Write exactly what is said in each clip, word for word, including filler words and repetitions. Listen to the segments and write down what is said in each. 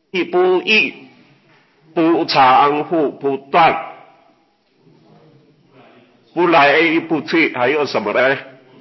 亦不异，不长复不断，不来不去，还有什么呢？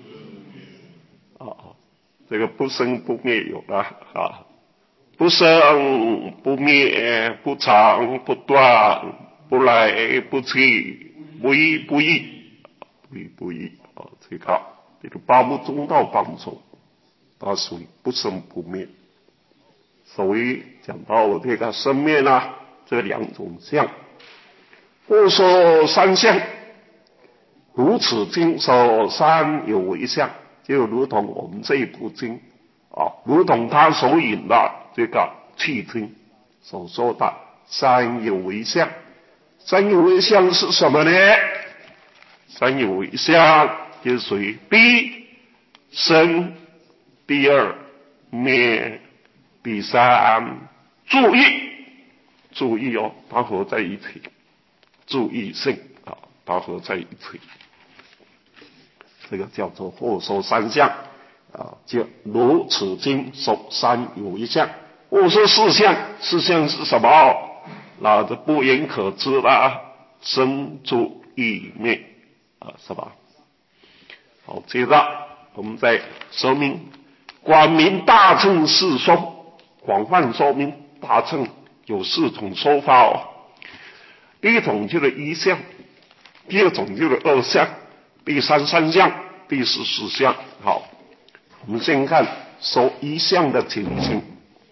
哦，这个不生不灭有了啊，不生不灭，不长不断，不来不去，不异不异，不异不异啊，这个这个八部中道当中，它属于不生不灭。所以讲到这个生灭呢，这两种相，复说三相，如此经说三有为相，就如同我们这一部经啊，如同他所引的这个契经所说的三有为相。三有为相是什么呢？三有为相就属于第一生，第二灭，第三注意，注意哦，它合在一起，注意性啊，它合在一起，这个叫做或说三相啊，就如此经说三有为相，或说四相，四相是什么？那这不言可知啦，生住异灭啊，是吧？好，接着我们再说明广明大乘四说。广泛说明大乘有四种说法哦。第一种就是一相，第二种就是二相，第三三相，第四四相。好，我们先看说一相的情形。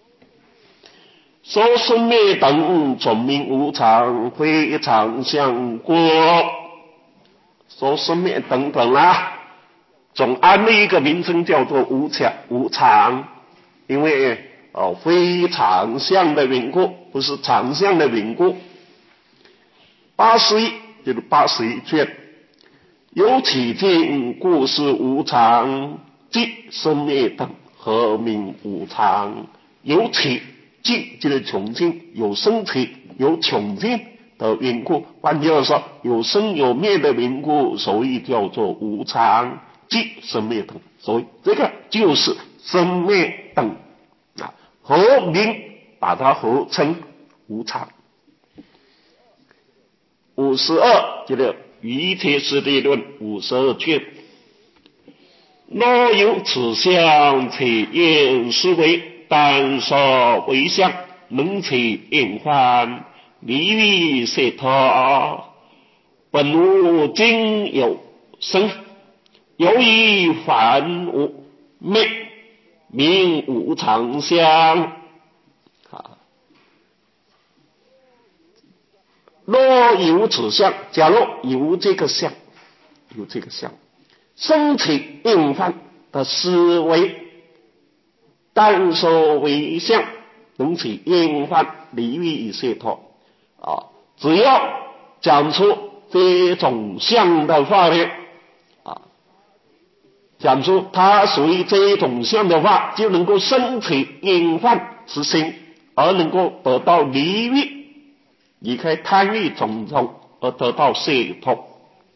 说生灭等总名无常，非常相过。说生灭等等啊，总安了一个名称叫做无常，无常，因为哦，非常相的缘故，不是常相的缘故。八十一就是八十一卷，有起见故是无常，即生灭等何名无常？有起即就是穷尽，有生起有穷尽的缘故，换句话说，有生有灭的缘故，所以叫做无常，即生灭等。所以这个就是生灭等。合名把它合称无常。五十二就是于铁师地论五十二卷。若有此相，且言思维，但说为相，能其应幻，离欲摄他，本无今有生，由于凡无灭，名无常相。若有此相，假如有这个相，有这个相，生起应幻的思维，但说为相，能起应幻，离欲摄他啊，只要讲出这种相的话呢，啊，讲出它属于这种相的话，就能够生起应幻之心，而能够得到离欲，离开贪欲种种，而得到解脱。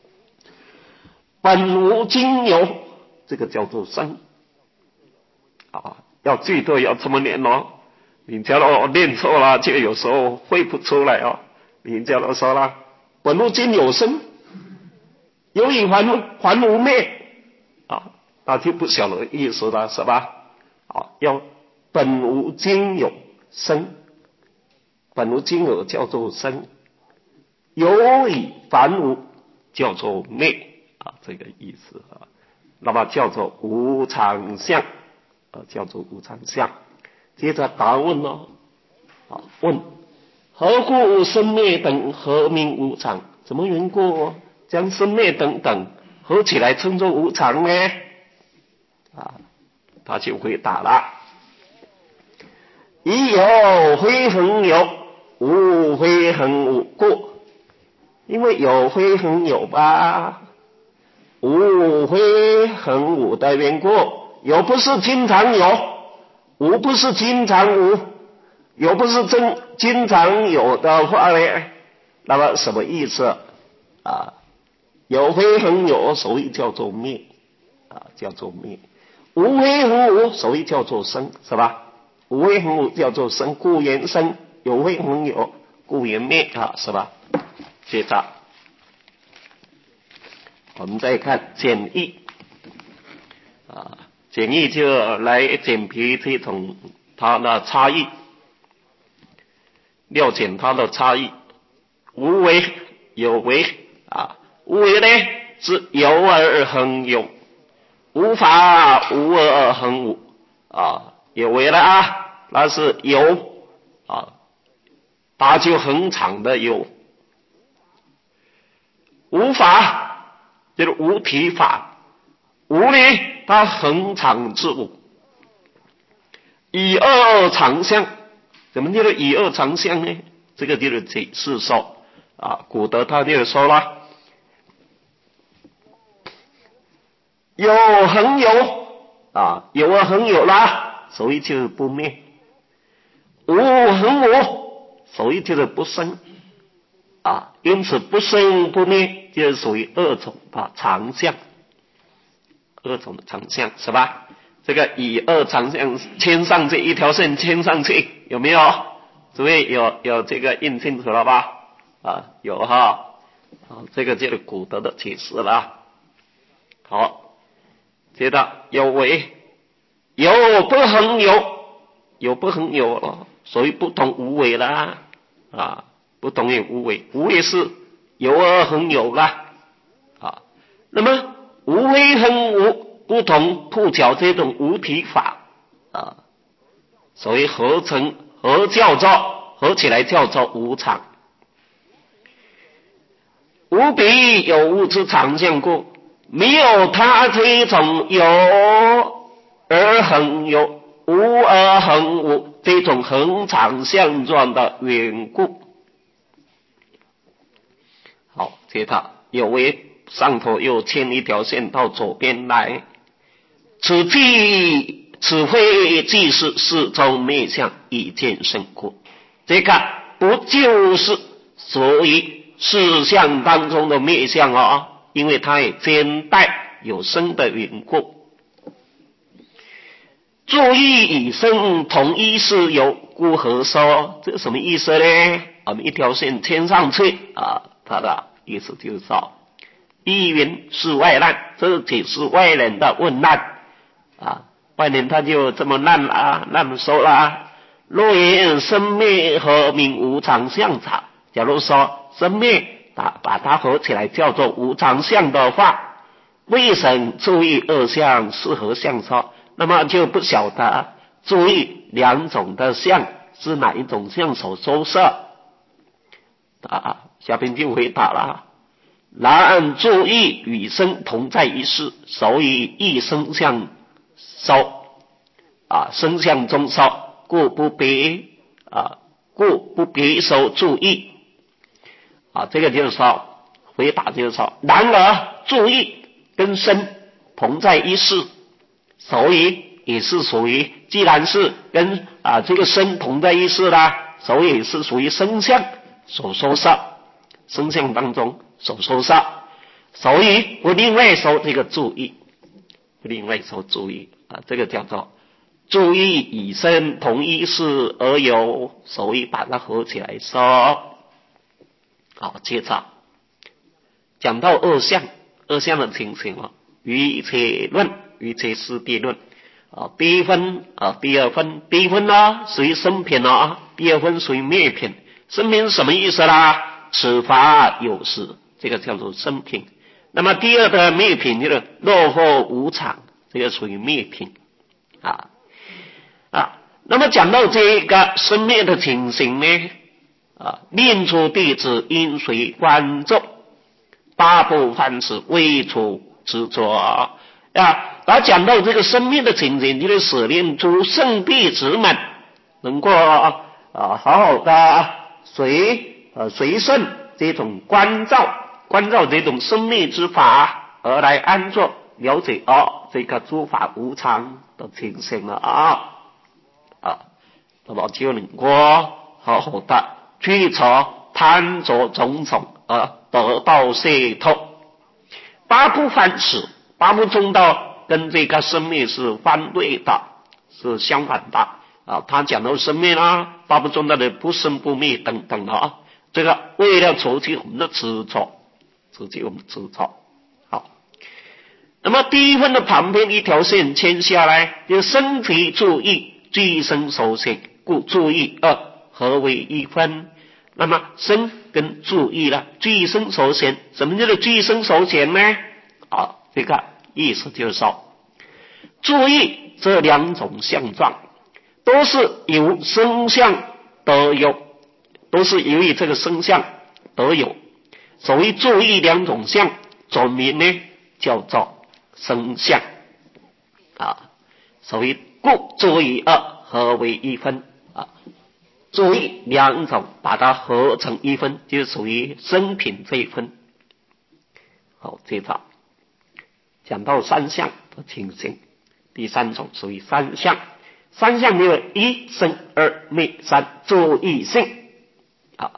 本无今有，这个叫做生啊，要记得要这么念哦。你假如念错了，就有时候会不出来哦。你假如说了，本无今有生，由于还还无灭啊，那就不晓得意思了，是吧？啊，要本无今有生，本无今有叫做生，由于凡无叫做灭啊，这个意思啊。那么叫做无常相啊，叫做无常相。接着答问咯，啊，问何故生灭等何名无常？什么缘故将生灭等等合起来称作无常呢？啊，他就回答了：以有非恒有，无非恒无故。因为有非恒有吧，无非恒无的缘故，有不是经常有，无不是经常无，有不是真经常有的话呢，那么什么意思啊？有非恒有，所以叫做灭啊，叫做灭；无非恒无，所以叫做生，是吧？ 无为恒无叫做生，故言生；有为恒有，故言灭啊，是吧？接着我们再看简易啊，简易就来简皮这种它的差异，了解它的差异。无为有为啊，无为呢是有而恒有，无法无而恒无啊。有为了啊，那是有啊，它就恒常的有。无法就是无体法，无呢它恒常之无。以二常相，怎么叫做以二常相呢？这个就是解释说啊，古德他就说了，有恒有啊，有而恒有啦，所以就是不灭；无恒无，所以就是不生啊。因此不生不灭就是属于二种的常相，二种的常相是吧？这个以二常相牵上这一条线牵上去，有没有？诸位有有这个印清楚了吧？啊，有哈。好，这个就是古德的解释了。好，接着有为，有不恒有，有不恒有了，所以不同无为啦啊，不同于无为，无为是有而恒有啦啊。那么无为恒无不同碰巧这种无体法啊，所以合成合叫做合起来叫做无常。无比有物之常相故，没有他这种有而恒有，无而恒无这种恒常相状的缘故。好，接着有为上头又牵一条线到左边来，此即此非即是世中灭相以见生故。这个不就是属于事相当中的灭相哦，因为它也兼带有生的缘故。注意以生同一事有，故何说？这什么意思呢？我们一条线牵上去啊，它的意思就是说，一云是外难，这只是外人的问难啊，外人他就这么难啊，那么说啦。若言生灭和名无常相场，假如说生灭把把它合起来叫做无常相的话，为什注意二相是何相说？那么就不晓得注意两种的相是哪一种相所收摄啊？下边就回答了。然注意与生同在一事，所以一生相收啊，生相中收，故不别啊，故不别收注意啊。这个就是说，回答就是说，然而注意跟生同在一事，所以也是属于，既然是跟啊这个生同在一事啦，所以也是属于生相所收摄，生相当中所收摄，所以不另外收这个注意，不另外收注意啊，这个叫做注意以生同一事而有，所以把它合起来说。好，接着讲到二相，二相的情形啊，于切论，于切师地论啊，第一分啊，第二分，第一分呢属于生品啊，第二分属于灭品。生品是什么意思啦？此法有时，这个叫做生品。那么第二的灭品就是落后无常，这个属于灭品啊啊。那么讲到这个生灭的情形呢，啊，念出弟子因随观众，八部凡是未出执着啊。他讲到这个生命的情形，就是使念出圣弟子们能够啊好好的随呃随顺这种关照，关照这种生命之法而来安坐了解哦这个诸法无常的情形了啊啊，那么就能够好好的去找贪着种种而得到解脱。八部凡是，八部中道跟这个生命是反对的，是相反的啊，他讲到生灭啦，八不中道的不生不灭等等的啊，这个为了除去我们的执着，除去我们的执着。好，那么第一分的旁边一条线牵下来，就是身体注意俱生受显，故注意二合为一分。那么身跟注意了，俱生受显，什么叫做俱生受显呢？啊，这个意思就是说，注意这两种相状，都是由生相得有，都是由于这个生相得有。所谓注意两种相，总名呢叫做生相啊。所以故注意二合为一分啊。注意两种把它合成一分，就属于生品这一分。好，这套讲到三相的情形，第三种属于三相。三相没有一生二灭三注意性啊。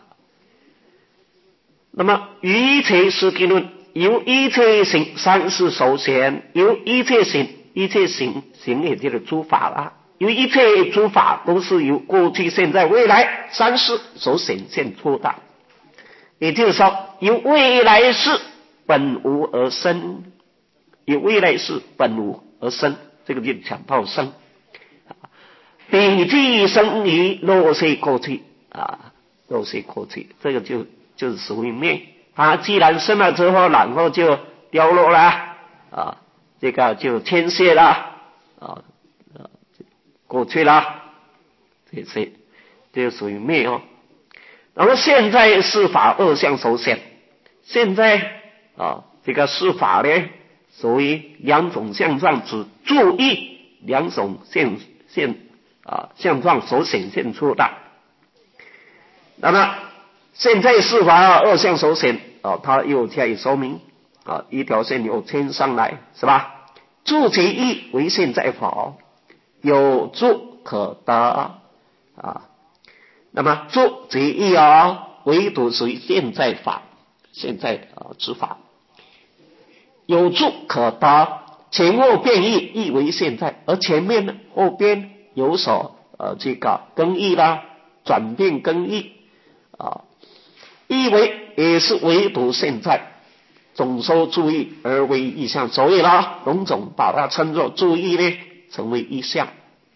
那么于一切实体论，由一切行三世受显，由一切行，一切行行也就是诸法了。因为一切诸法都是由过去、现在、未来三世所显现出的，也就是说，由未来世本无而生，由未来世本无而生，这个就讲到生。比具生于落色过去啊，落色过去，这个就就是属于灭。它既然生了之后，然后就掉落了啊，这个就天谢了啊。过去了，这些这就属于灭哦。然后现在是法二相受显，现在啊这个是法呢，属于两种相状，只注意两种现现啊相状所显现出的。那么现在是法二相受显啊，它又加以说明啊，一条线又牵上来，是吧？注其意为现在法。有助可得啊，那么助即义啊，唯独属于现在法，现在啊之法，有助可得，前后变异，亦为现在，而前面呢后边有所呃这个更易啦，转变更易啊，亦为也是唯独现在，总说注意而为一项，所以啦，龙总把它称作注意呢，成为一项。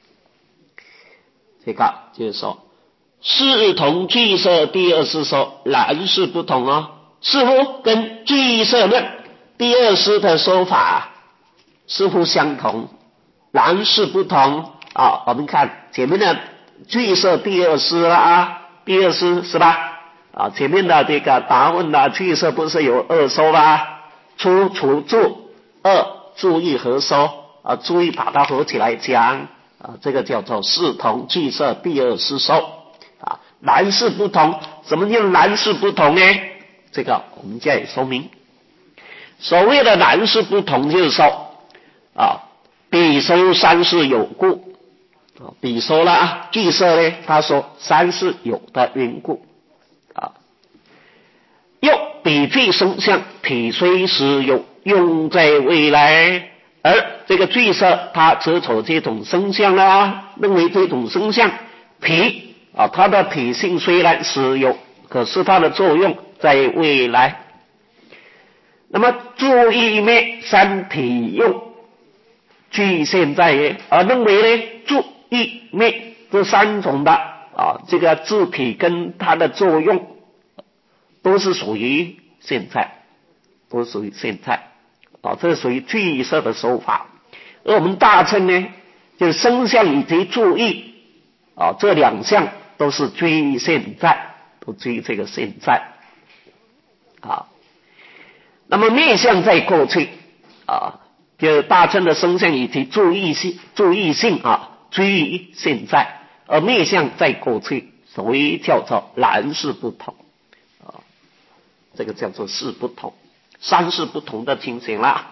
这个就是说，视同具色第二师说，然是不同哦，似乎跟具色论第二师的说法似乎相同，然是不同啊。我们看前面的具色第二师啊，第二师是吧？啊，前面的这个答问的具色不是有二说吗？初除注，二注意合说啊，注意把它合起来讲。啊，这个叫做视同具色第二师说啊，然是不同。什么叫然是不同呢？这个我们加以说明。所谓的然是不同，就是说啊，比说三是有故啊，比说了啊，具色呢，他说三是有的缘故啊。又比具生相，体虽实有，用在未来。而这个具色，他执着这种生相啊，认为这种生相体啊，它的体性虽然是有，可是它的作用在未来。那么注意灭三体用具现在也，而认为呢，注意灭这三种的啊，这个自体跟它的作用都是属于现在，都属于现在。啊，这是属于具色的手法。而我们大乘呢，就是生相以及注意啊，这两项都是追现在，都追这个现在啊。那么灭相在过去啊，就是大乘的生相以及注意性，注意性啊，追于现在，而灭相在过去，所以叫做然是不同啊，这个叫做是不同。三是不同的情形啦。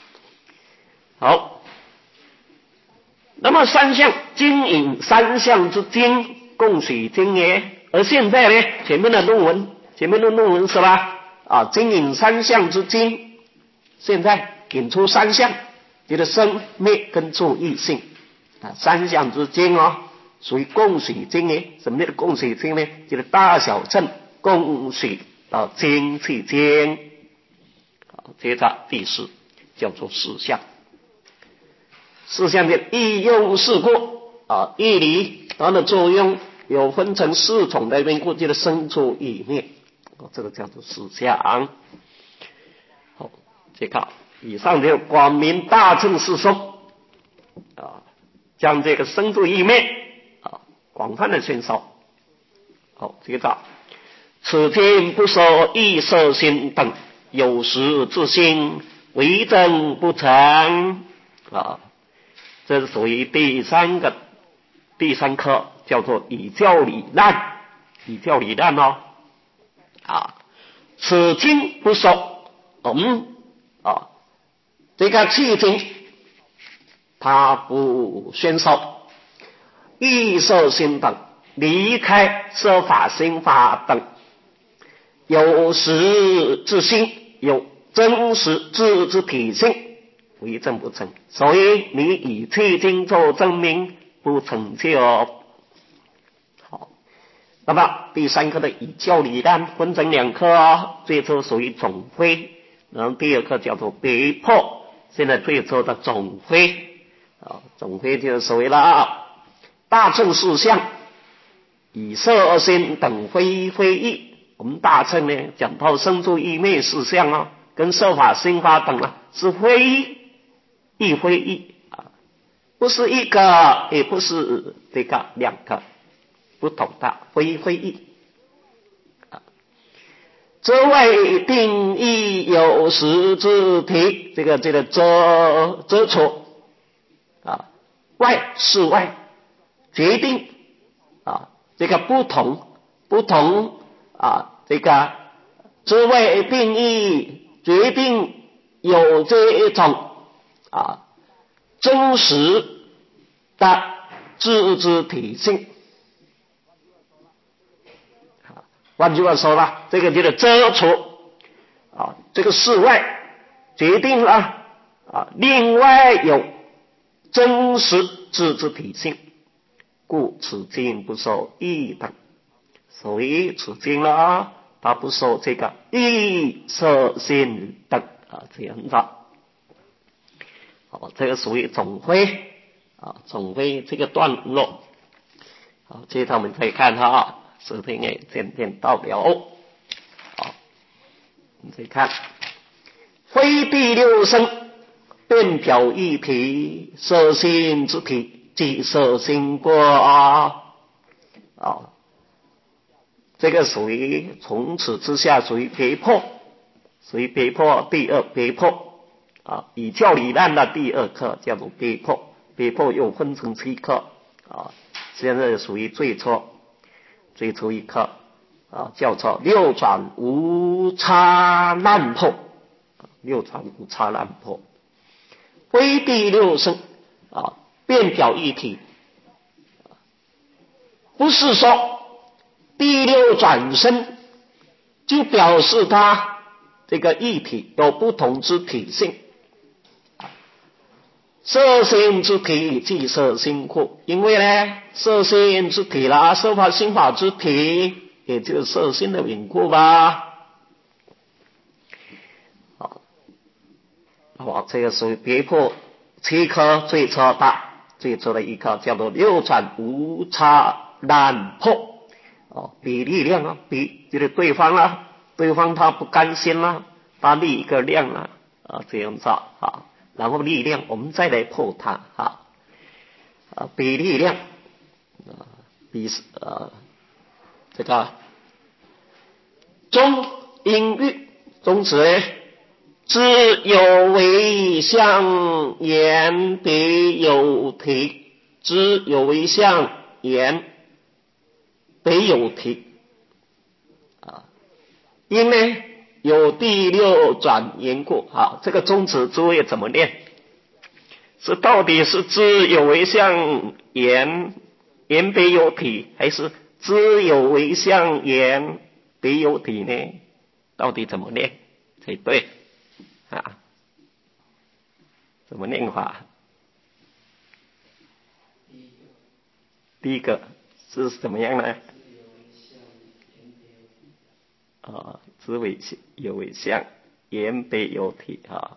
好，那么三相经引三相之经，共许经也。而现在呢，前面的论文，前面的论文是吧？啊，经引三相之经，现在引出三相，就是生灭跟注意性啊，三相之经哦， 属于供水经呢？什么叫供水经呢？就是大小乘供水啊精气经。好，接着第四叫做四象。四象的易用事故啊，义理它的作用有分成四种的缘故，就是生出意灭，这个叫做四象。好，这个以上就广明大乘四说啊，将这个生出意灭啊广泛的宣烧。好，接着此经不说意色心等有时自性为证不成啊，这是属于第三个第三课，叫做以教理难，以教理难哦啊，此经不说，我们啊这个契经它不宣烧意色心等离开色法心法等有实自性，有真实自之体性，为证不成，所以你以契经做证明不成就。好，那么第三课的以教理难分成两课哦，最初属于总会，然后第二课叫做别破，现在最初的总会啊，总会就是所谓了大乘四象，以色心等非非义。我们大乘呢讲到生出意灭四象啊，跟色法心法等啊是非义，亦非义啊，不是一个，也不是这个两个，不同的非非义啊。则谓定义有实之体，这个这个遮遮错啊，外是外，决定啊，这个不同不同啊，这个之谓定义决定有这一种啊真实的自之体性。换句话说了，这个就是遮除啊，这个事外决定了啊，另外有真实自之体性，故此经不受义等。所以此经了，它不受这个意色心等啊这样子。好，这个属于总会啊，总会这个段落。好，接着我们可以看哈，视频也渐渐到了。好，我们再看，非第六声变表一体，色心之体，即色心过啊。啊，这个属于从此之下属于别破，属于别破第二别破啊，以教理难的第二课叫做别破，别破又分成七课啊，现在属于最初最初一课啊，叫做六转无差难破，六转无差难破，非第六声啊，变表一体，不是说第六转身就表示它这个一体有不同之体性，色心之体即色心故，因为呢色心之体啦，色法心法之体，也就是色心的缘故吧。好，好，这个属于别破七科最初的最初的一科，叫做六转无差难破。哦，比力量啊，比就是对方啊，对方他不甘心啦、啊，他立一个量啊，啊这样子啊，然后力量我们再来破它啊，啊比力量啊比呃这个中音律中指知有为相言别有体，知有为相言北有体啊，因为有第六转缘故啊，这个宗旨诸位怎么念？是到底是知有为相言言北有体，还是知有为相言北有体呢？到底怎么念才对啊？怎么念法？ 第一个是怎么样呢？啊，知为有为相，言别有体啊。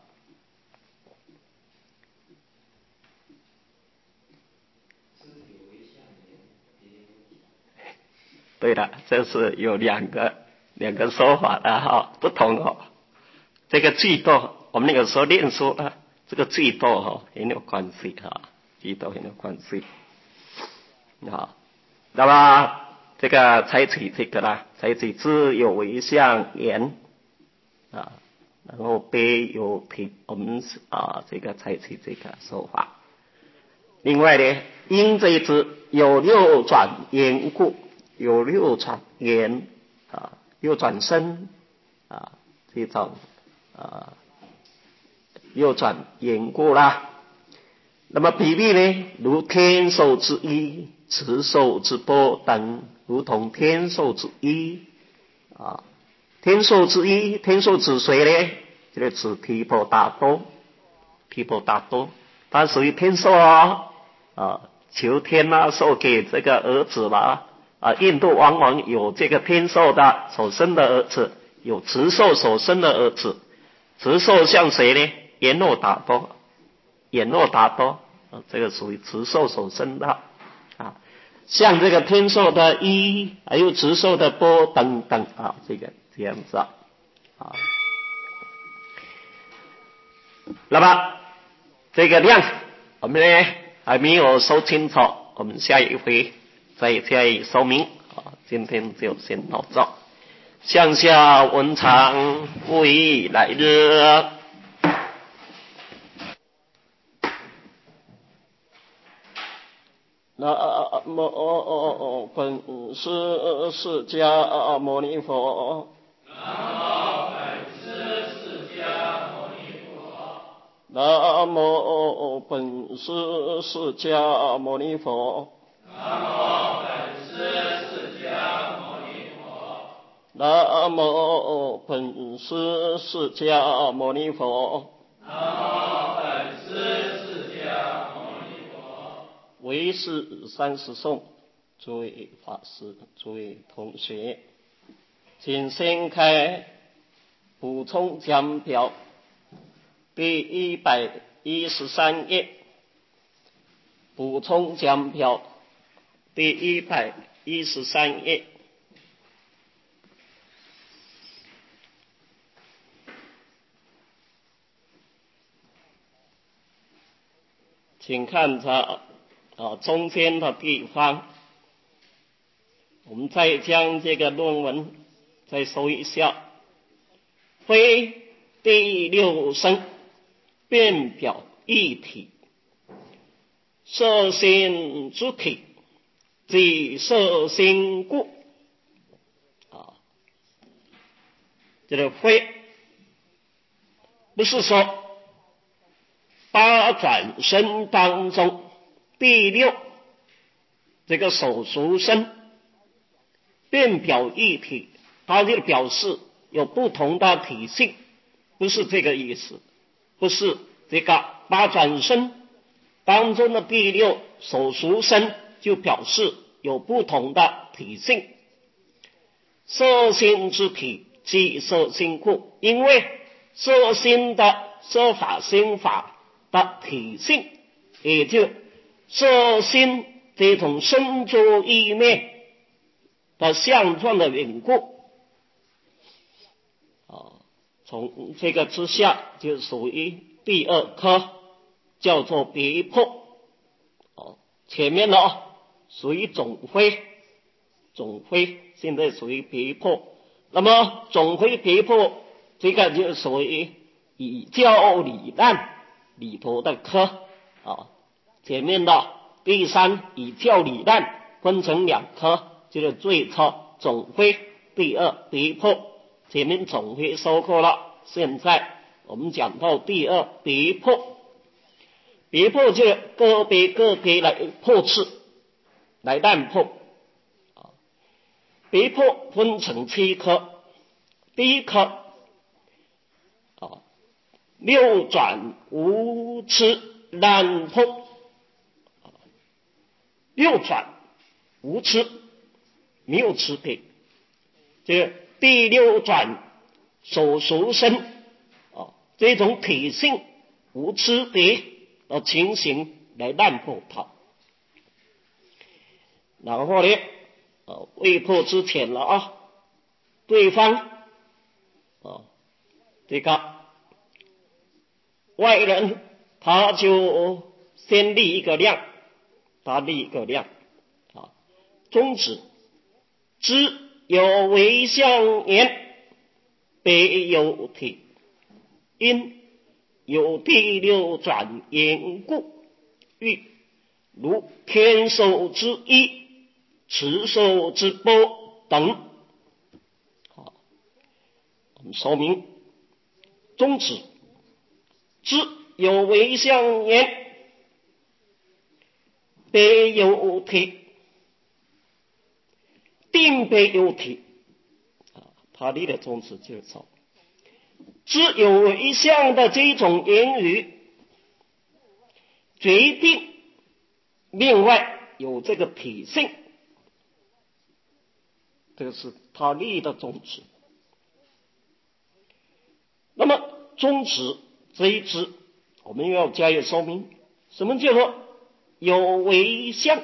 对了，这是有两个两个说法的哈，不同哦。这个句多，我们那个时候念书呢，这个句多哈很有关系哈，句多很有关系啊。那么这个采取这个啦，采取知有为相言啊，然后别有体，我们啊这个采取这个说法。另外呢，因这一支有六转言故，有六转言啊，六转身啊，这种啊六转言故啦。那么比喻呢，如天寿之一、慈寿之波等，如同天寿之一啊。天寿之一，天寿指谁呢？这个指提婆达多，提婆达多，他属于天寿啊。啊，求天啊，授给这个儿子嘛。啊，印度往往有这个天寿的所生的儿子，有慈寿所生的儿子。慈寿像谁呢？阎罗达多，阎罗达多，啊，这个属于慈寿所生的啊。像这个天寿的一，还有慈寿的波等等啊，这个这样子啊。啊那么这个量，我们呢还没有说清楚，我们下一回再加以说明啊。今天就先到这。向下文长未来日。南无本师释迦牟尼佛。南无本师释迦牟尼佛。南无本师释迦牟尼佛。唯是三十颂，诸位法师、诸位同学，请先开补充讲表第一百一十三页，补充讲表第一百一十三页。请看着啊，中间的地方，我们再将这个论文再说一下。非第六声，变表一体，色心之体，即色心故。啊，这个非不是说八转身当中第六这个手足身变表一体，它就表示有不同的体性，不是这个意思。不是这个八转身当中的第六手足身就表示有不同的体性。色心之体即色心故，因为色心的色法心法的体性，也就色心这种身作意念的相状的缘故，啊，从这个之下就属于第二科，叫做别破。哦，前面呢属于总非，总非现在属于别破。那么总非别破，这个就属于以教理难里头的科啊。前面的第三以教理难分成两科，就是最初总非，第二别破。前面总非说过了，现在我们讲到第二别破。别破就是个别个别来破斥，来难破。别破分成七科，第一科啊，六转无痴难破。六转无差，没有差别。这个第六转手熟身啊，这种体性无差别的情形来难破它。然后呢，呃，未破之前了啊，对方啊，这个外人他就先立一个量，他立一个量啊，宗旨知有为相言，别有体，因有第六转言故，欲如天寿之一，持寿之波等。好，我们说明宗旨知有为相言，别有体，定别有体啊，他立的宗旨就是说，知有为相的这种言语，决定另外有这个体性，这个是他立的宗旨。那么宗旨这一支，我们要加以说明，什么叫做有为相？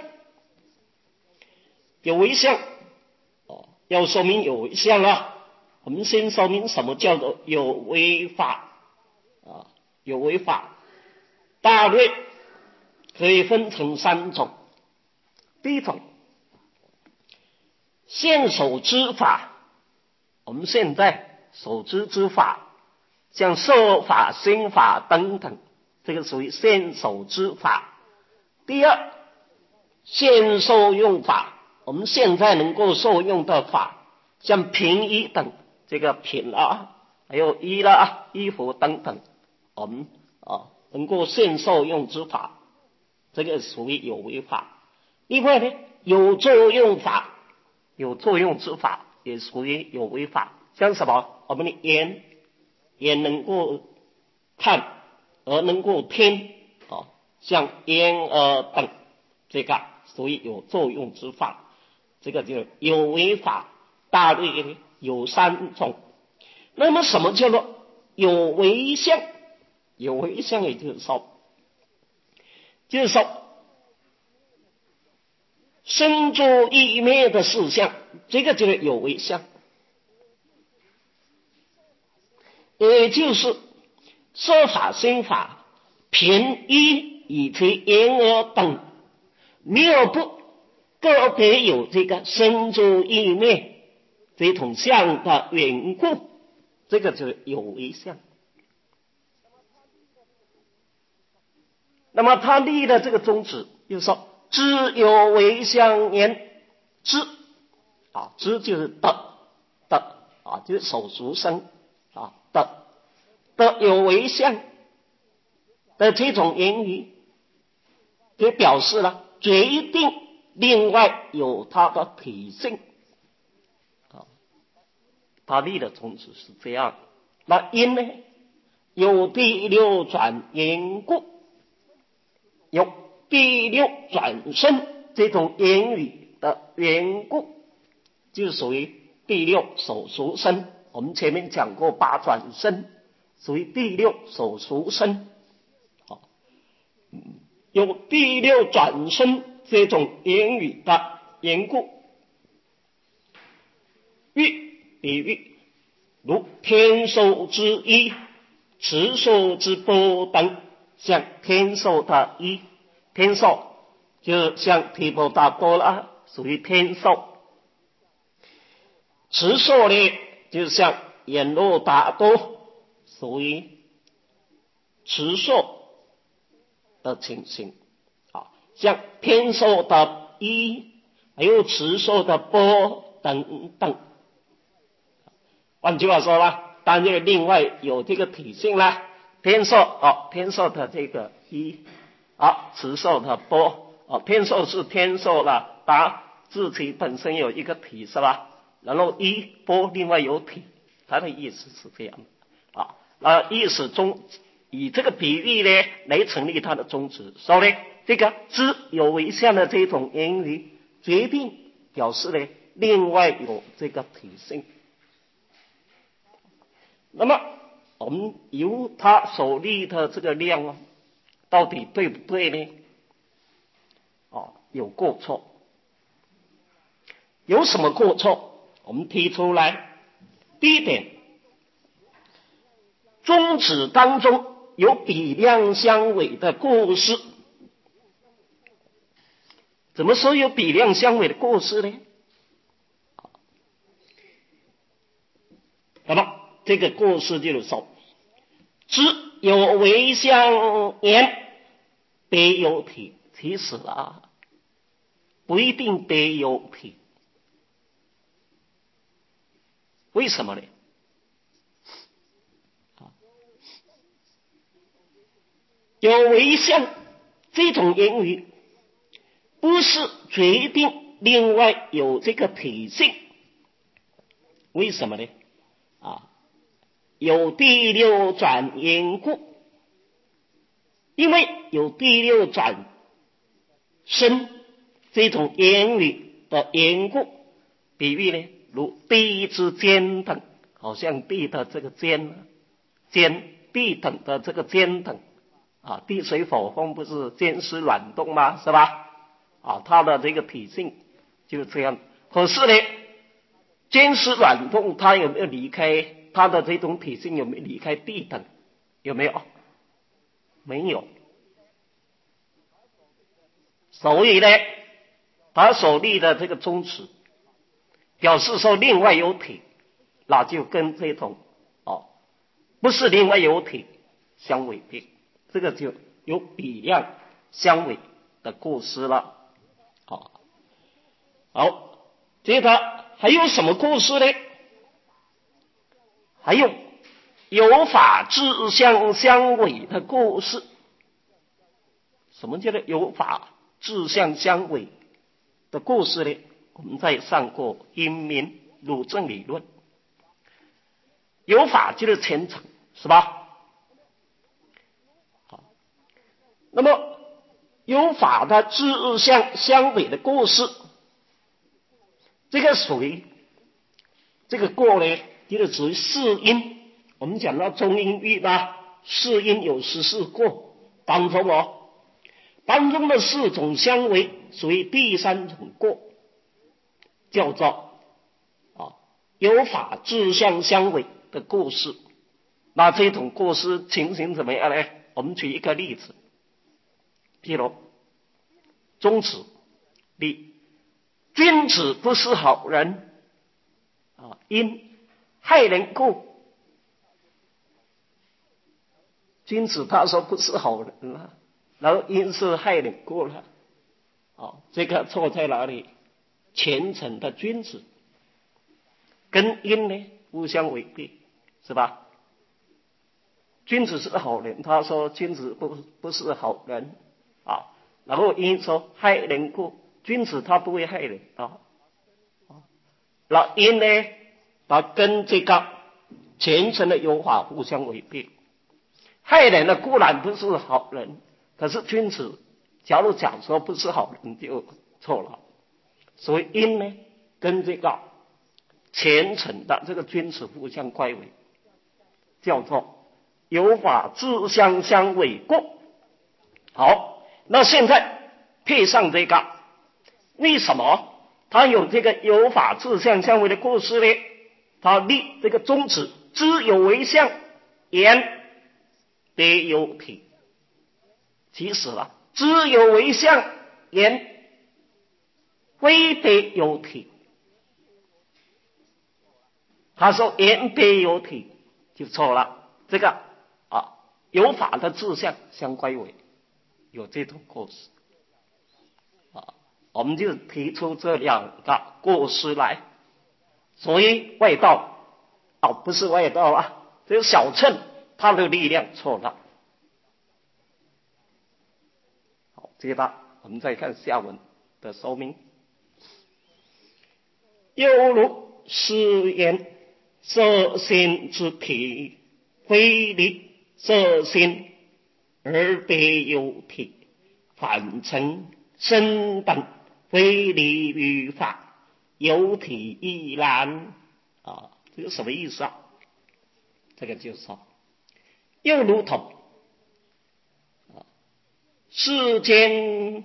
有为相哦，要说明有为相啊，我们先说明什么叫做有为法啊？有为法大略可以分成三种。第一种，现守之法，我们现在守之之法，像受法、心法等等，这个属于现守之法。第二，现受用法，我们现在能够受用的法，像平衣等，这个品啊，还有衣啦、衣服等等，我们啊能够现受用之法，这个属于有为法。另外呢，有作用法，有作用之法也属于有为法，像什么？我们的眼眼能够看，而能够听啊，像眼耳等，这个属于有作用之法，这个就是有为法。大略有三种。那么什么叫做有为相？有为相也就是说，就是说生住意灭的事项，这个就是有为相。也就是说法、心法、品衣以及言而等，没有不个别有这个生住意灭这种相的缘故，这个就是有为相。那么他立的这个宗旨就是说，知有为相言，知啊，知就是得得啊，就是手足生啊得得有为相的这种言语，就表示了决定另外有它的体性啊。他立的宗旨是这样。那因呢，有第六转言故，有第六转生这种言语的缘故，就属于第六手熟身。我们前面讲过八转生，属于第六手熟身。好，有第六转生这种言语的缘故，喻比喻如天寿之一、持寿之波等，像天寿的一，天寿就像提婆达多啦，属于天寿；持寿呢，就像眼罗达多，属于持寿的情形啊，像天寿的一，还有持寿的波等等。换句话说啦，当然另外有这个体性啦，天寿哦，天寿的这个一啊，持寿的波哦，天寿是天寿了，它自己本身有一个体是吧？然后一波另外有体，它的意思是这样的啊。那意思中以这个比喻呢来成立它的宗旨，所以这个知有为相的这种言语， 决定表示呢，另外有这个体性。那么我们由他所立的这个量啊，到底对不对呢？哦，有过错。有什么过错？我们提出来。第一点，宗旨当中有比量相违的过失。怎么说有比量相违的过失呢？那么这个过失就是说，知有为相言，别有体。其实啊，不一定别有体。为什么呢？有为相这种言语，不是决定另外有这个体性。为什么呢？啊，有第六转缘故，因为有第六转生这种言语的缘故。比喻呢，如地之坚等，好像地的这个坚坚地等的这个坚等啊，地水火风不是坚湿软动吗？是吧？啊，它的这个体性就是这样。可是呢，坚湿软动它有没有离开它的这种体性？有没有离开地等？有没有？没有。所以呢，他所立的这个宗旨表示说另外有体，那就跟这种哦不是另外有体相违背，这个就有比量相违的过失了。好，好，接着还有什么过失呢？还有有法志向相违的过失。什么叫做有法志向相违的过失呢？我们在上过因明鲁正理论，有法就是虔诚，是吧？好，那么有法的志向相违的过失，这个属于这个过呢，就是属于四因。我们讲到中因律吧，四因有十四过当中哦，当中的四种相违属于第三种过，叫做啊有法志向相违的过失。那这种过失情形怎么样呢？我们举一个例子，譬如宗旨立君子不是好人啊，因害人故。君子他说不是好人了，然后因是害人故了。哦，这个错在哪里？虔诚的君子跟因呢互相违背，是吧？君子是好人，他说君子不不是好人啊，然后因说害人故，君子他不会害人啊。那因呢，他跟这个虔诚的有法互相违背。害人的固然不是好人，可是君子假如讲说不是好人就错了。所以因呢跟这个虔诚的这个君子互相乖违，叫做有法志向相违过。好，那现在配上这个，为什么他有这个有法志向相违的过失呢？他立这个宗旨，知有为相言别有体。其实啊，知有为相言非别有体。他说言别有体就错了，这个啊有法的志向相乖违，有这种过失啊，我们就提出这两个过失来。所以外道哦，不是外道啊，这个小乘他的力量错了。好，接着我们再看下文的说明。犹如是言色心之体，非离色心而别有体，反成身等非理于法，有体亦然。啊，这个什么意思啊？这个就是说，又如同啊，世间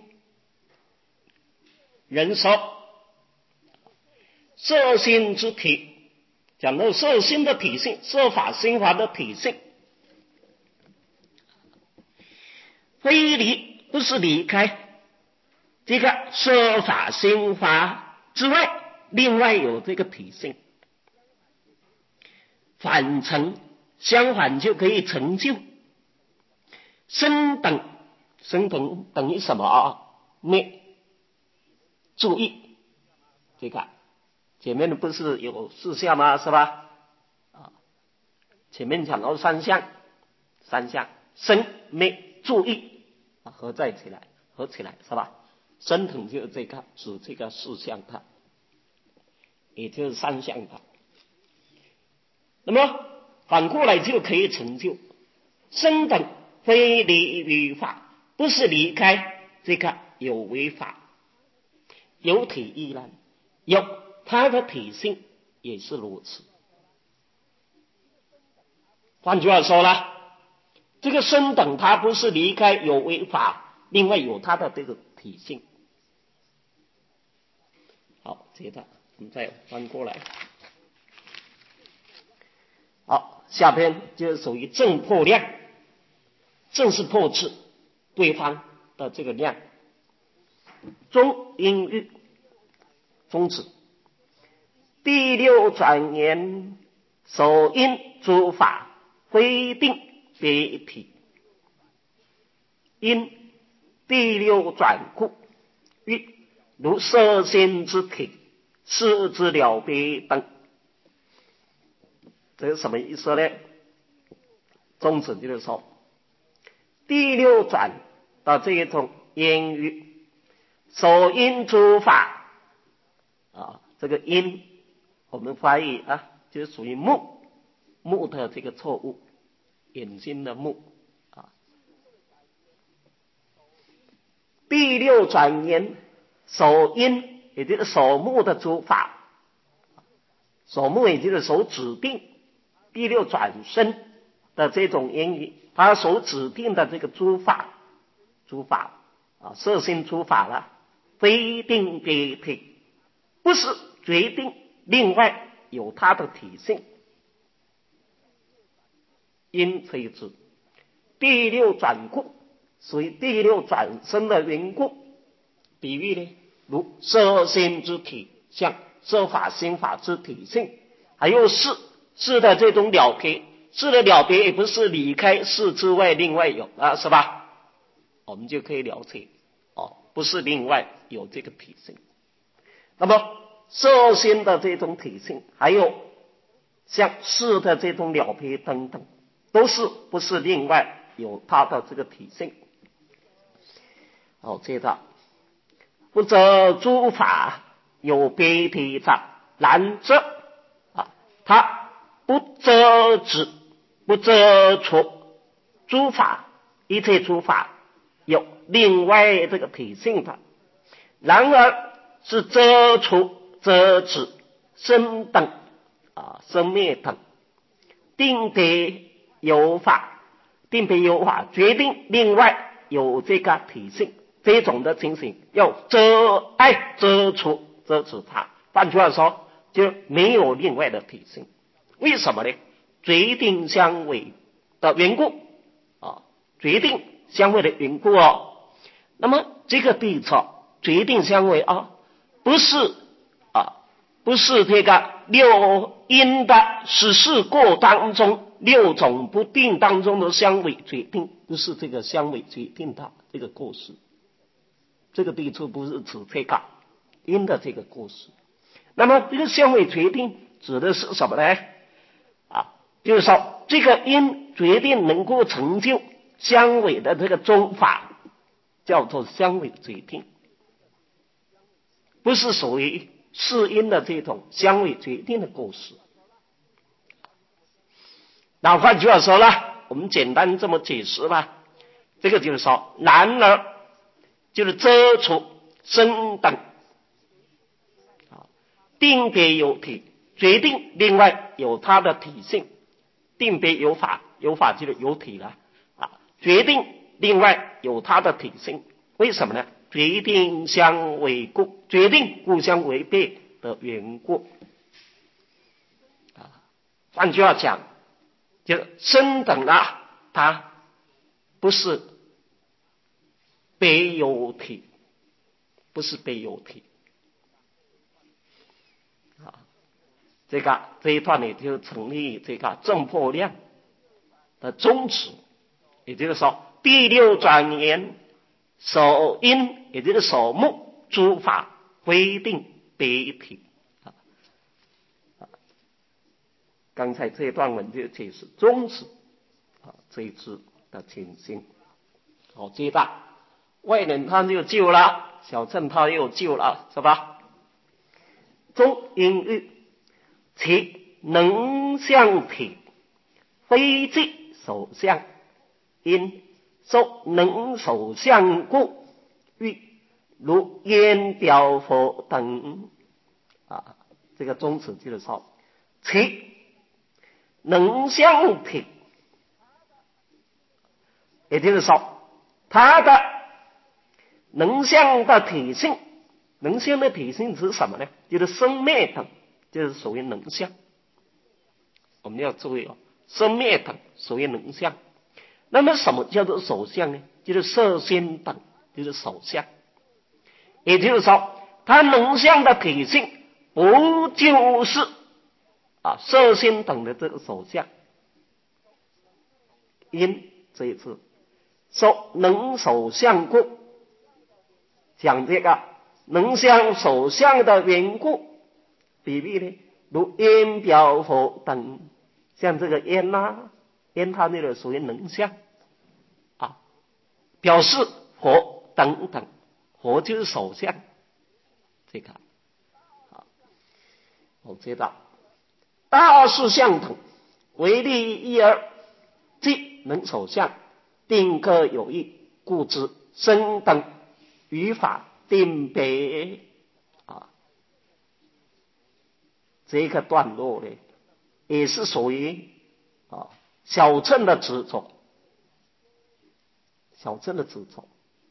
人说色心之体，讲到色心的体性，色法心法的体性，非离不是离开这个色法心法之外，另外有这个体性，反成相反就可以成就升等。升等等于什么啊？灭。注意这个前面的不是有四项吗？是吧？啊，前面讲到三项，三项生灭注意啊，合在起来，合起来是吧？升等就是这个指这个四项它，也就是三项它。那么反过来就可以成就升等非离于法，不是离开这个有为法，有体亦然，有它的体性也是如此。换句话说了，这个升等它不是离开有为法，另外有它的这个体性。好，接着我们再翻过来。好，下边就是属于正破量，正是破斥对方的这个量。中因喻宗旨，第六转言，首因诸法非定别体，因第六转故，喻如色心之体，事之了别等。这是什么意思呢？宗旨就是说，第六转的这一种言语，首因诸法啊，这个因我们翻译啊，就是属于目目的这个错误，眼睛的目啊。第六转言，首因也就是首目的诸法，首目也就是所指定。第六转身的这种言语，他所指定的这个诸法，诸法啊，色心诸法了，非定别体，不是决定另外有它的体性。因非之第六转故，属于第六转身的缘故。比喻呢，如色心之体，像色法心法之体性，还有事事的这种了别，事的了别也不是离开事之外另外有啊，是吧？我们就可以了解哦，不是另外有这个体性。那么色心的这种体性，还有像事的这种了别等等，都是不是另外有它的这个体性。好，接着不则诸法有别体者，然则啊，它不遮止，不遮除诸法，一切诸法有另外这个体性的，然而是遮除、遮止、生等啊、生灭等，定别有法，定别有法决定另外有这个体性，这种的情形要遮碍、遮除、遮止它。换句话说，就没有另外的体性。为什么呢？决定相违的缘故啊，决定相违的缘故哦。那么这个对策决定相违啊，不是啊，不是这个六因的实事过当中六种不定当中的相违决定，不是这个相违决定的这个过失。这个对策不是指这个因的这个过失。那么这个相违决定指的是什么呢？啊，就是说这个因决定能够成就相违的这个宗法，叫做相违决定，不是属于是因的这种相违决定的过失。那换句话说了，我们简单这么解释吧，这个就是说，然而就是遮除生等定别有体，决定另外有它的体性。定别有法，有法就是有体了啊，决定另外有它的体性。为什么呢？决定相违故，决定互相违背的缘故啊。换句话讲，就生等啊，它不是别有体，不是别有体啊。这个这一段呢，就成立这个正破量的宗旨，也就是说，第六转言首因，也就是首目诸法规定别体啊。刚才这一段文就解释宗旨啊这一支的情形。好，接着外人他就救了，小乘他又救了，是吧？中因喻其能相体，非即手相，因受能手相故，喻如烟表佛等啊。这个宗旨就是说，其能相体，也就是说，它的能相的体性，能相的体性是什么呢？就是生灭等，就是属于能相。我们要注意哦，生灭等属于能相。那么什么叫做手相呢？就是色心等，就是手相。也就是说，它能相的体性不就是啊色心等的这个手相。因这一次受能手相故，讲这个能相手相的缘故，比例呢，如烟表佛等，像这个烟啊，烟它那个属于能相啊，表示佛等等，佛就是手相，这个啊，我知道大事相等，为利一而即能手相，定各有异，故知生等语法定别啊。这个段落呢，也是属于啊小乘的执着，小乘的执着，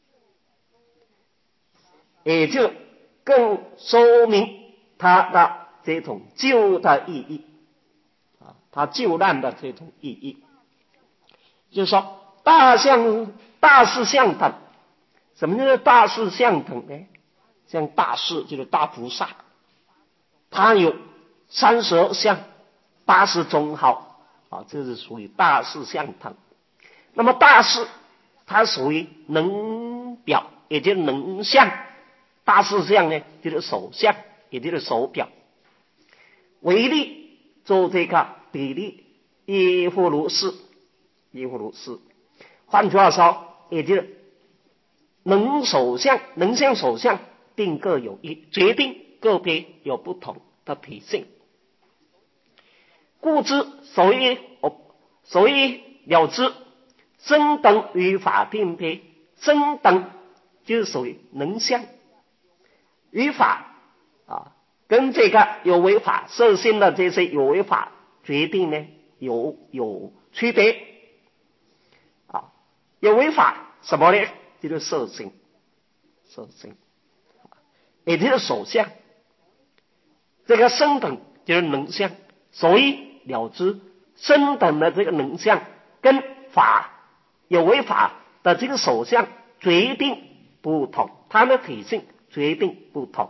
也就更说明他的这种救的意义啊，他救难的这种意义。就是说，大相大事相等，什么叫做大事相等呢？像大士就是大菩萨，他有三十二相，八十种好啊，这是属于大事相等。那么大事它属于能表，也就是能相。大事相呢，就是手相，也就是手表。为例做这个比例，亦复如是，亦复如是。换句话说，也就是能手相，能相手相定各有异，决定个别有不同的体性。故知所以所以了知生等与法定别，生等就是属于能相，与法啊跟这个有为法色心的这些有为法决定呢有有区别啊。有为法什么呢？就是色心，色心也就是手相。这个生等就是能相，所以了知生等的这个能相跟法有为法的这个手相决定不同，它的体性决定不同。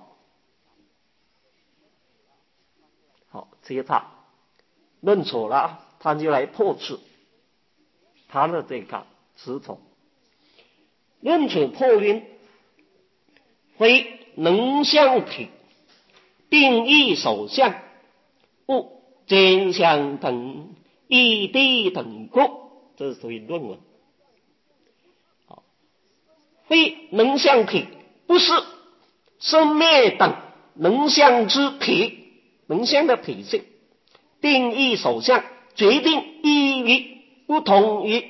好，接着论处了，他就来破斥他的这个执着。论处破云，非能相体，定义手相，故真相等异地等故，这是属于论文。好，非能相体，不是生灭等能相之体，能相的体性，定义手相，决定异于不同于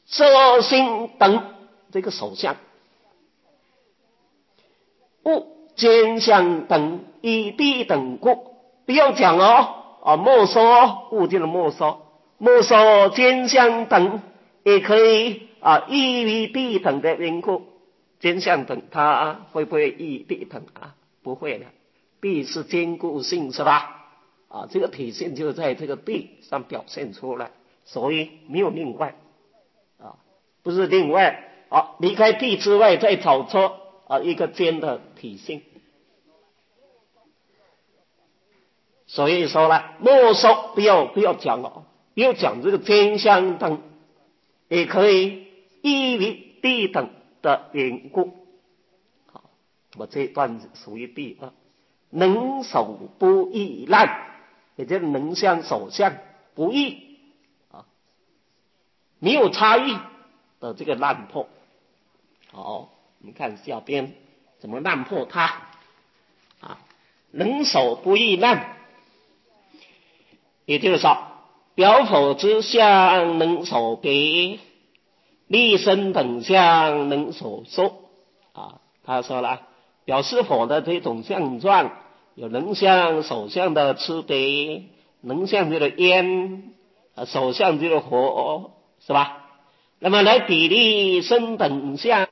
色心等这个手相，故兼相等，以地等故。不要讲哦，啊，没说物件的没说，没说兼相等，也可以啊，依于地等的缘故。兼相等，它会不会依地等啊？不会的，地是坚固性，是吧？啊，这个体现就在这个地上表现出来，所以没有另外啊，不是另外啊，离开地之外再找出啊一个兼的体性。所以说了，莫说不要不要讲了，不要讲这个兼相等，也可以依于地等的缘故。好，我这一段属于第二，能守不易烂，也就是能相守相不易啊，没有差异的这个烂破。好，你看下边怎么烂破它啊？能守不易烂，也就是说，表否之相能守别，立身等相能守缩啊。他说了，表示否的这种相状有能相守相的区别，能相就是烟，守相就是火，是吧？那么来比例身等相。